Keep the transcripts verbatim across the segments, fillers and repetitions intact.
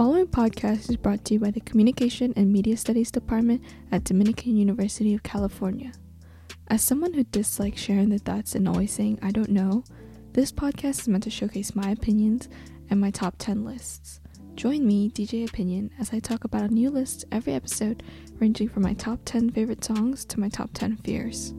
following podcast is brought to you by the Communication and Media Studies Department at Dominican University of California. As someone who dislikes sharing their thoughts and always saying I don't know, this podcast is meant to showcase my opinions and my top ten lists. Join me, D J Opinion, as I talk about a new list every episode, ranging from my top ten favorite songs to my top ten fears.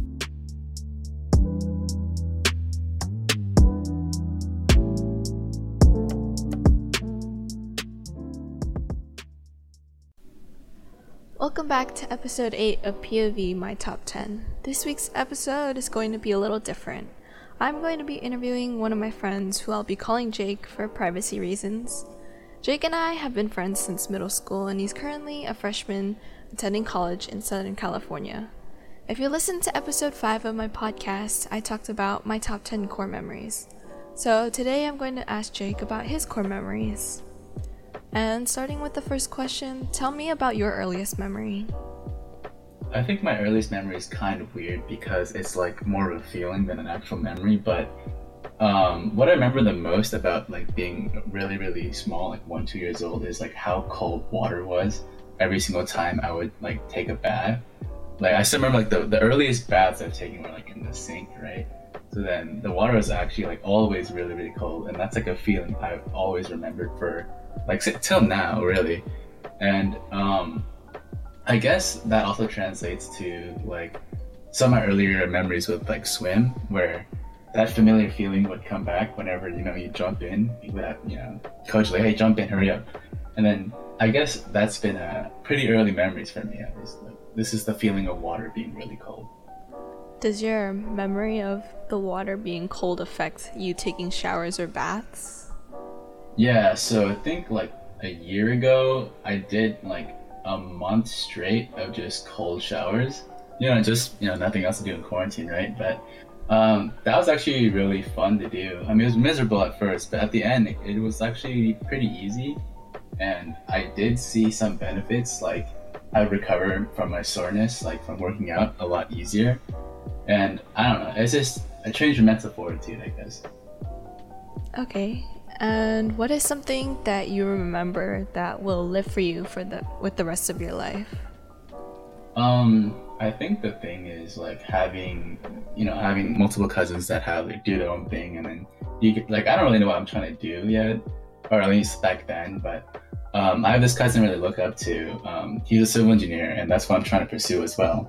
Welcome back to episode eight of P O V My Top ten. This week's episode is going to be a little different. I'm going to be interviewing one of my friends who I'll be calling Jake for privacy reasons. Jake and I have been friends since middle school, and he's currently a freshman attending college in Southern California. If you listened to episode five of my podcast, I talked about my top ten core memories. So today I'm going to ask Jake about his core memories. And starting with the first question, tell me about your earliest memory. I think my earliest memory is kind of weird because it's like more of a feeling than an actual memory, but um, what I remember the most about like being really, really small, like one, two years old, is like how cold water was every single time I would like take a bath. Like I still remember like the, the earliest baths I've taken were like in the sink, right? So then the water was actually like always really, really cold, and that's like a feeling I've always remembered for like till now, really. And um, I guess that also translates to like some of my earlier memories with like swim, where that familiar feeling would come back whenever, you know, you jump in, that, you know, coach like, hey, jump in, hurry up. And then I guess that's been a pretty early memories for me, at least. Like, this is the feeling of water being really cold. Does your memory of the water being cold affect you taking showers or baths? Yeah, so I think like a year ago, I did like a month straight of just cold showers. You know, just, you know, nothing else to do in quarantine, right? But um, that was actually really fun to do. I mean, it was miserable at first, but at the end, it, it was actually pretty easy. And I did see some benefits, like I recovered from my soreness, like from working out, a lot easier. And I don't know, it's just a change of mental fortitude, I guess. Okay. And what is something that you remember that will live for you for the with the rest of your life? Um, I think the thing is like having, you know, having multiple cousins that have like do their own thing, and then you get, like I don't really know what I'm trying to do yet, or at least back then, but um, I have this cousin I really look up to. Um, he's a civil engineer, and that's what I'm trying to pursue as well.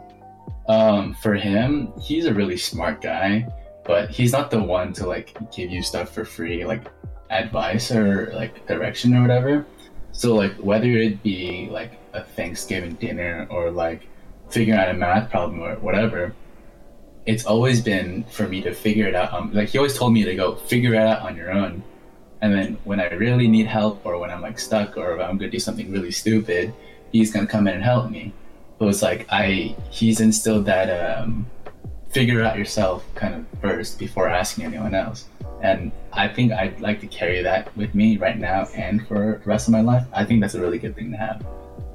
Um, for him, he's a really smart guy, but he's not the one to like give you stuff for free, like advice or like direction or whatever. So like whether it be like a Thanksgiving dinner or like figuring out a math problem or whatever, it's always been for me to figure it out. Um, like he always told me to go figure it out on your own, and then when I really need help or when I'm like stuck or if I'm gonna do something really stupid, he's gonna come in and help me. So it's like I he's instilled that um figure it out yourself kind of first before asking anyone else. And I think I'd like to carry that with me right now and for the rest of my life. I think that's a really good thing to have.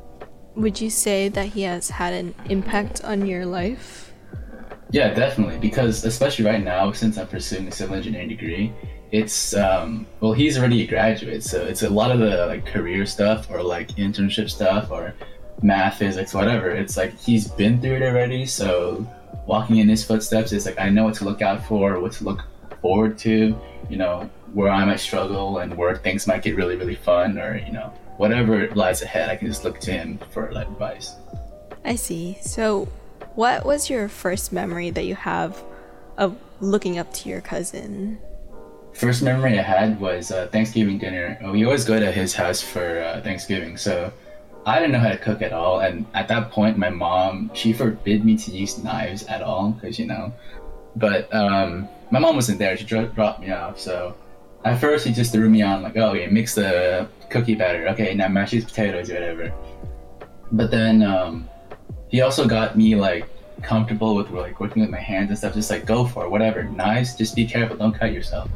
Would you say that he has had an impact on your life? Yeah, definitely. Because especially right now, since I'm pursuing a civil engineering degree, it's, um, well, he's already a graduate. So it's a lot of the like career stuff or like internship stuff or math, physics, whatever. It's like he's been through it already. So walking in his footsteps, it's like I know what to look out for, what to look forward to, you know, where I might struggle and where things might get really, really fun, or, you know, whatever lies ahead, I can just look to him for like advice. I see. So what was your first memory that you have of looking up to your cousin? First memory I had was uh, Thanksgiving dinner. We always go to his house for uh, Thanksgiving, so I didn't know how to cook at all, and at that point my mom, she forbid me to use knives at all, because, you know, but um my mom wasn't there. She dro- dropped me off. So at first he just threw me on like, oh, yeah, mix the cookie batter. Okay, now mash these potatoes or whatever. But then um, he also got me like comfortable with like working with my hands and stuff. Just like go for it, whatever. Knives, just be careful, don't cut yourself.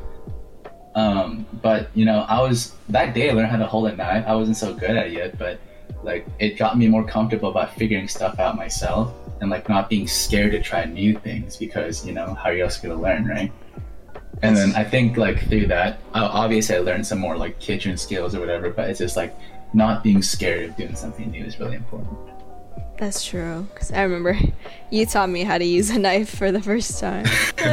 Um, but you know, I was that day I learned how to hold a knife. I wasn't so good at it yet, but like it got me more comfortable about figuring stuff out myself. And like not being scared to try new things because, you know, how are you else gonna learn, right? And then I think like through that, uh, obviously I learned some more like kitchen skills or whatever, but it's just like not being scared of doing something new is really important. That's true, because I remember you taught me how to use a knife for the first time.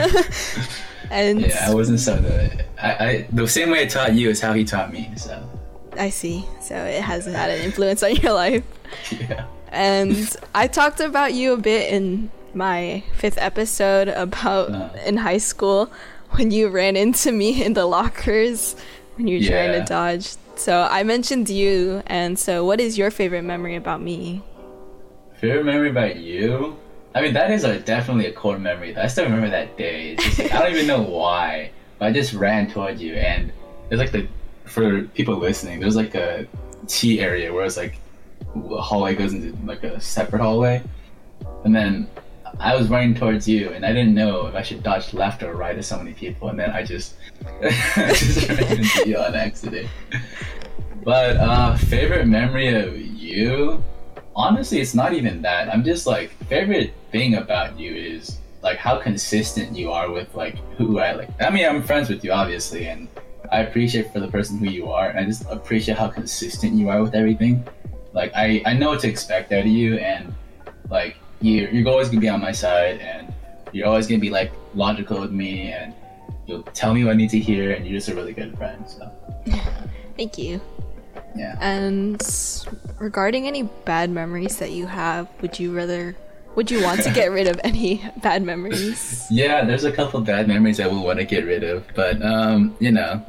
And yeah, I wasn't so the I, I the same way I taught you is how he taught me. So I see. So it hasn't had an influence on your life. yeah. And I talked about you a bit in my fifth episode about Uh. in high school when you ran into me in the lockers when you were Yeah. trying to dodge. So I mentioned you, and so what is your favorite memory about me? Favorite memory about you? I mean, that is a, definitely a core memory. I still remember that day. It's just like, I don't even know why, but I just ran toward you, and there's like the for people listening, there's like a T area where it's like the hallway goes into like a separate hallway, and then I was running towards you, and I didn't know if I should dodge left or right of so many people, and then I just, I just ran into you on accident. But uh, favorite memory of you? Honestly, it's not even that. I'm just like, favorite thing about you is like how consistent you are with like who I like. I mean, I'm friends with you obviously, and I appreciate for the person who you are, and I just appreciate how consistent you are with everything. Like I, I know what to expect out of you, and like you, you're always gonna be on my side, and you're always gonna be like logical with me, and you'll tell me what I need to hear, and you're just a really good friend. So Thank you. yeah. And regarding any bad memories that you have, would you rather, would you want to get rid of any bad memories? Yeah, there's a couple bad memories I will want to get rid of, but um, you know,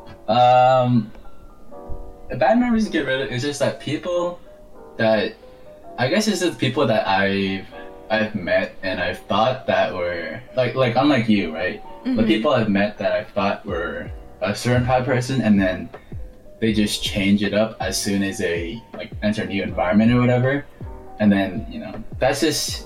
um, the bad memories to get rid of is just that people that I guess it's just people that I've I've met and I've thought that were like like unlike you, right? Mm-hmm. The people I've met that I thought were a certain type of person, and then they just change it up as soon as they like enter a new environment or whatever, and then you know that's just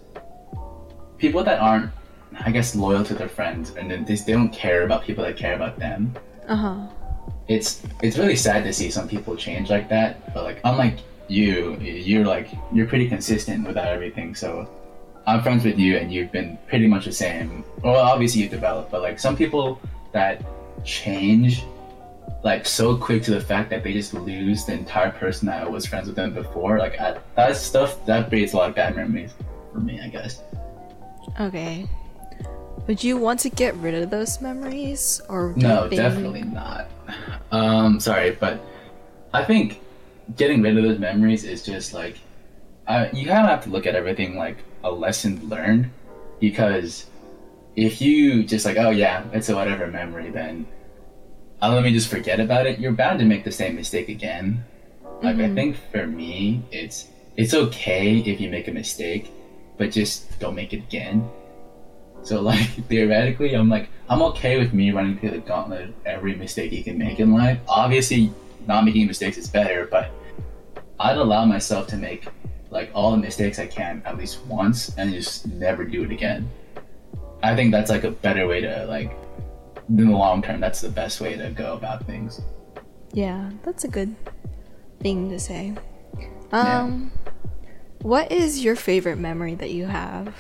people that aren't, I guess, loyal to their friends, and then they, they don't care about people that care about them. Uh-huh. It's it's really sad to see some people change like that, but like unlike you, you're like you're pretty consistent without everything. So I'm friends with you, and you've been pretty much the same. Well, obviously you've developed, but like some people that change like so quick to the fact that they just lose the entire person that was friends with them before. Like I, that stuff that creates a lot of bad memories for me, I guess. Okay. Would you want to get rid of those memories, or do No, you think... definitely not. Um, sorry, but I think getting rid of those memories is just like, I, you kind of have to look at everything like a lesson learned, because if you just like, oh yeah, it's a whatever memory, then uh, let me just forget about it, you're bound to make the same mistake again. Like, Mhm. I think for me, it's it's okay if you make a mistake, but just don't make it again. So like theoretically, I'm like I'm okay with me running through the gauntlet of every mistake you can make in life. Obviously, not making mistakes is better, but I'd allow myself to make like all the mistakes I can at least once and just never do it again. I think that's like a better way to like in the long term. That's the best way to go about things. Yeah, that's a good thing to say. Um, what is your favorite memory that you have?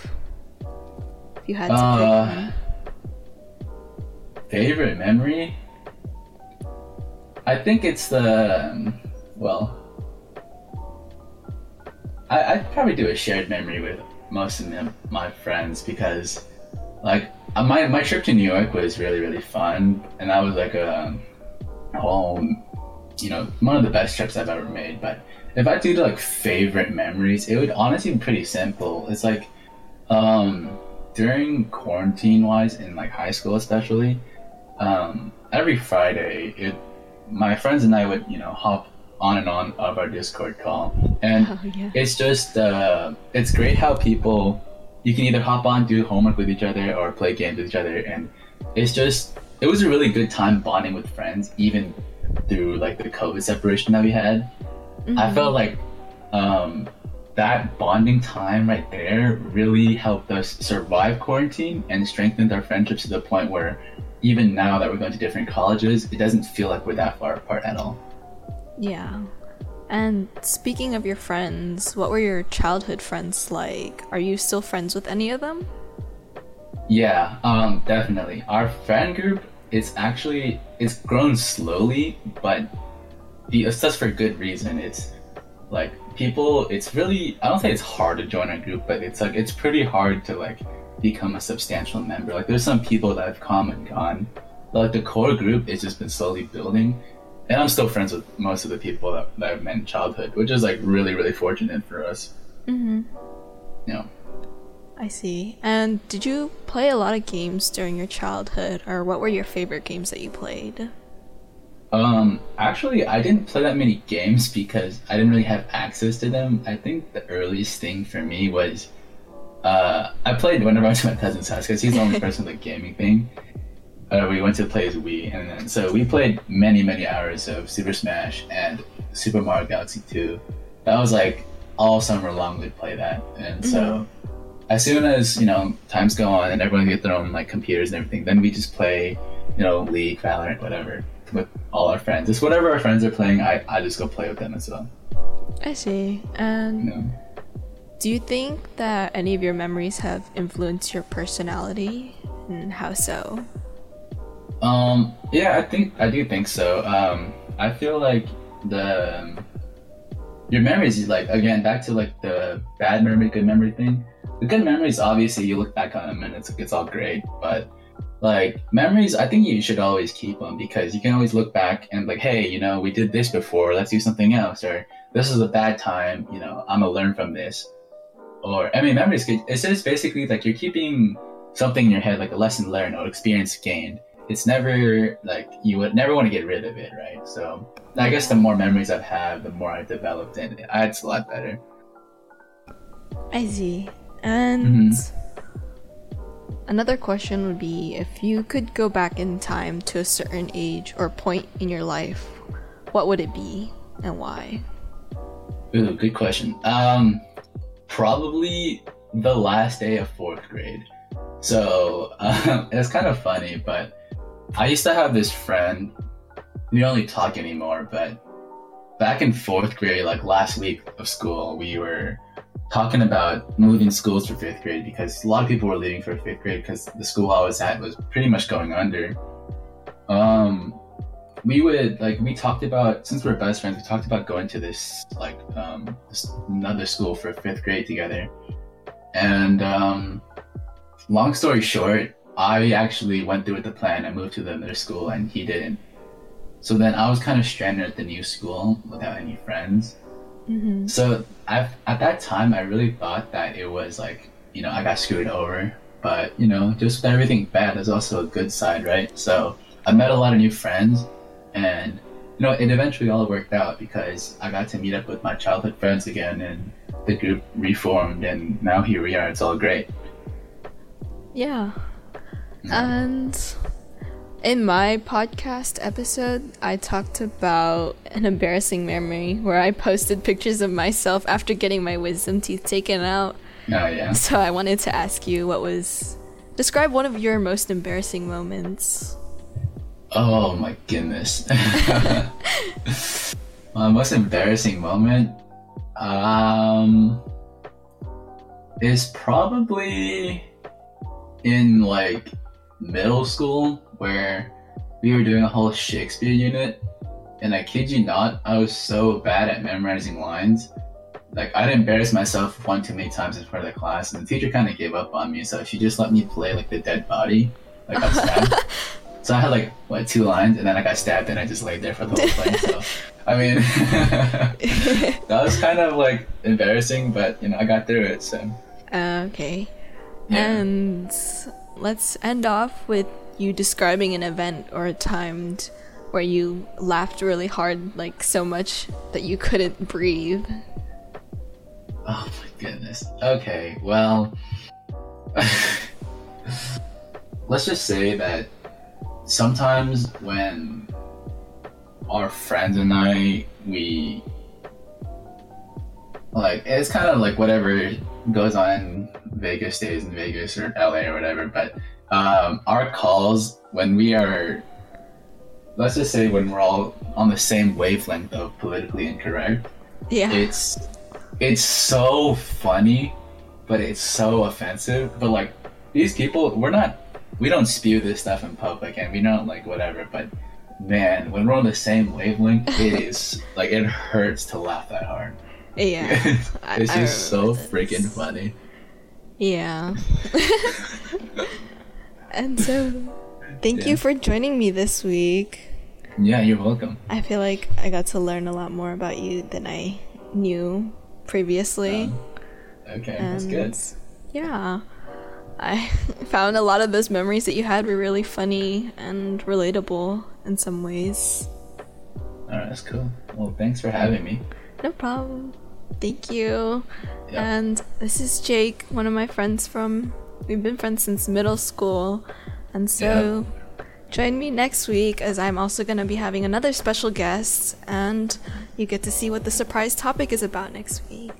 If you had to Uh, pick one. Favorite memory? I think it's the um, well. I I'd probably do a shared memory with most of them, my friends, because like uh, my my trip to New York was really really fun, and that was like a whole, you know, one of the best trips I've ever made. But if I do like favorite memories, it would honestly be pretty simple. It's like um during quarantine wise in like high school especially, um every Friday it my friends and I would, you know, hop on and on of our Discord call, and Oh, yeah. it's just uh it's great how people, you can either hop on, do homework with each other, or play games with each other, and it's just it was a really good time bonding with friends even through like the COVID separation that we had. I Mhm. felt like um that bonding time right there really helped us survive quarantine and strengthened our friendships to the point where even now that we're going to different colleges, it doesn't feel like we're that far apart at all. Yeah. And speaking of your friends, what were your childhood friends like? Are you still friends with any of them? Yeah, um, definitely. Our friend group is actually it's grown slowly, but the, it's just for good reason. It's like people. It's really I don't think it's hard to join a group, but it's like it's pretty hard to like become a substantial member. Like there's some people that have come and gone, but like the core group has just been slowly building. And I'm still friends with most of the people that, that I've met in childhood, which is like really really fortunate for us. Mm-hmm. You know. I see. And did you play a lot of games during your childhood, or what were your favorite games that you played? Um, actually, I didn't play that many games because I didn't really have access to them. I think the earliest thing for me was, uh, I played whenever I went to my cousin's house because he's the only person with a gaming thing. Uh, we went to play his Wii, and then so we played many, many hours of Super Smash and Super Mario Galaxy two. That was like all summer long we'd play that, and so. Mm-hmm. As soon as, you know, times go on and everyone get their own, like, computers and everything, then we just play, you know, League, Valorant, whatever, with all our friends. Just whatever our friends are playing, I, I just go play with them as well. I see. And You know? do you think that any of your memories have influenced your personality, and how so? Um, yeah, I think, I do think so. Um, I feel like the, your memories, like, again, back to, like, the bad memory, good memory thing. The good memories, obviously, you look back on them and it's, it's all great. But, like, memories, I think you should always keep them because you can always look back and, like, hey, you know, we did this before, let's do something else. Or, this is a bad time, you know, I'm going to learn from this. Or, I mean, memories, it's just basically, like, you're keeping something in your head, like a lesson learned or experience gained. It's never, like, you would never want to get rid of it, right? So, I guess the more memories I've had, the more I've developed, and it's a lot better. I see. And mm-hmm. another question would be, if you could go back in time to a certain age or point in your life, what would it be and why? Ooh, good question. Um, probably the last day of fourth grade. So um, it's kind of funny, but I used to have this friend. We don't really talk anymore, but back in fourth grade, like last week of school, we were talking about moving schools for fifth grade because a lot of people were leaving for fifth grade because the school I was at was pretty much going under. Um, we would like we talked about since we're best friends, we talked about going to this like um this another school for fifth grade together. And um, long story short, I actually went through with the plan. I moved to the other school, and he didn't. So then I was kind of stranded at the new school without any friends. Mm-hmm. So I've, at that time, I really thought that it was like, you know, I got screwed over. But, you know, just with everything bad, there's also a good side, right? So I met a lot of new friends, and, you know, it eventually all worked out because I got to meet up with my childhood friends again, and the group reformed, and now here we are. It's all great. Yeah. And in my podcast episode, I talked about an embarrassing memory where I posted pictures of myself after getting my wisdom teeth taken out. Oh, yeah. So I wanted to ask you, what was... Describe one of your most embarrassing moments. Oh, my goodness. My most embarrassing moment um, is probably in, like, middle school, where we were doing a whole Shakespeare unit, and I kid you not, I was so bad at memorizing lines. Like, I'd embarrass myself one too many times in front of the class, and the teacher kind of gave up on me, so she just let me play, like, the dead body. Like, I stabbed. So I had, like, what, two lines, and then I got stabbed, and I just laid there for the whole play, so... I mean, that was kind of, like, embarrassing, but, you know, I got through it, so... Uh, okay. Yeah. And let's end off with you describing an event or a time where you laughed really hard, like so much that you couldn't breathe. Oh my goodness. Okay, well, let's just say that sometimes when our friends and I, we, like, it's kind of like whatever goes on Vegas stays in Vegas or L A or whatever, but um, our calls, when we are, let's just say when we're all on the same wavelength of politically incorrect, yeah, it's it's so funny, but it's so offensive. But like these people, we're not, we don't spew this stuff in public, and we don't like whatever. But man, when we're on the same wavelength, it is like it hurts to laugh that hard. Yeah, it's I, just I so this. freaking funny. Yeah. And so, thank Yeah. you for joining me this week. Yeah, you're welcome. I feel like I got to learn a lot more about you than I knew previously. Um, okay, and that's good. Yeah. I found a lot of those memories that you had were really funny and relatable in some ways. Alright, that's cool. Well, thanks for having me. No problem. Thank you. Yeah. And this is Jake, one of my friends from, we've been friends since middle school. And so join me next week as I'm also going to be having another special guest, and you get to see what the surprise topic is about next week.